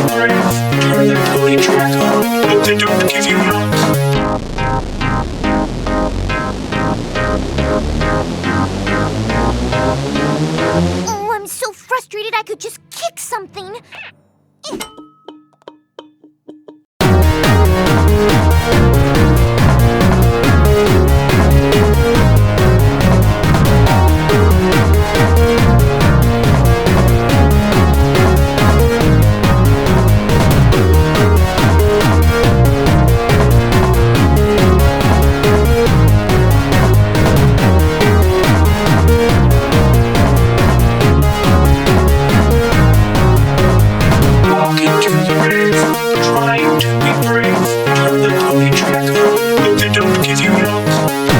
brave. Turn the pony track on. Hope they don't give you knocks. Oh, I'm so frustrated I could just kick something. Trying to be brave. Turn the pony track on. Hope they don't give you knocks.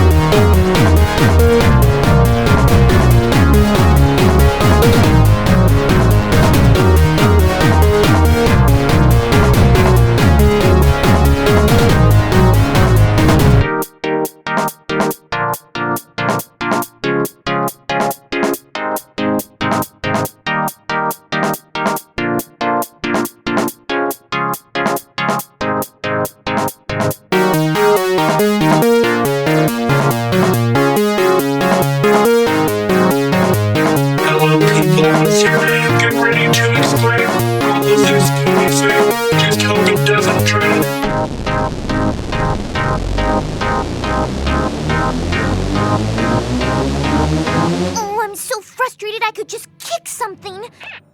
Hello people, what's your name? Get ready to exclaim. All of this pony fame, just hope it doesn't drain. Oh, I'm so frustrated I could just kick something.